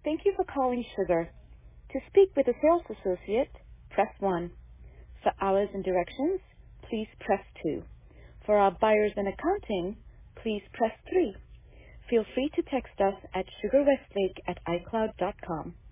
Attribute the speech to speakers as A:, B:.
A: Thank you for calling Sugar. To speak with a sales associate, press 1. For hours and directions, please press 2. For our buyers and accounting, please press 3. Feel free to text us at sugarwestlake@icloud.com.